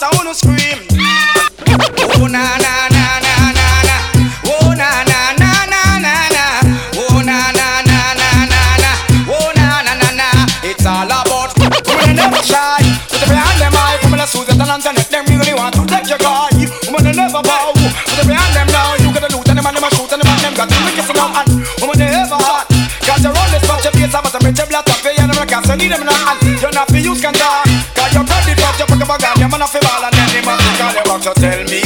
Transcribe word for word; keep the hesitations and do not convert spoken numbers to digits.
I wanna scream. Oh na na na na na na. Oh na na na na na na. Oh na na na na na na. Oh na na na na. It's all about women never shy. Put the behind them eye. Women are Susan and Antoinette. Them really want to take your guy. Women never bow. Put the behind them now. You got the loot and them and them a shoot and them and them got the wicked in them and women never hot. Cause you're on this bunch of face. I'm a rich black coffee and I'm a gas. I need them now. You're not for use can talk. Cause you're pretty but you put a bag on. You're man off the ball and then they must call you back to tell me.